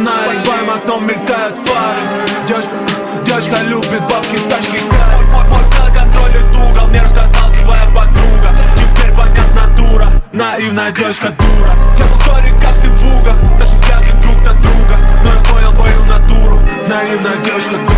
сценарий. Твоим окном мелькают фары. Девочка любит бабки, тачки, кари. Мой контроль угол, мне рассказалась твоя подруга. Теперь понятна дура, наивная девочка дура. Я был в ссоре, как ты в угах, наши взгляды друг на друга. Но я понял твою натуру, наивная девочка дура.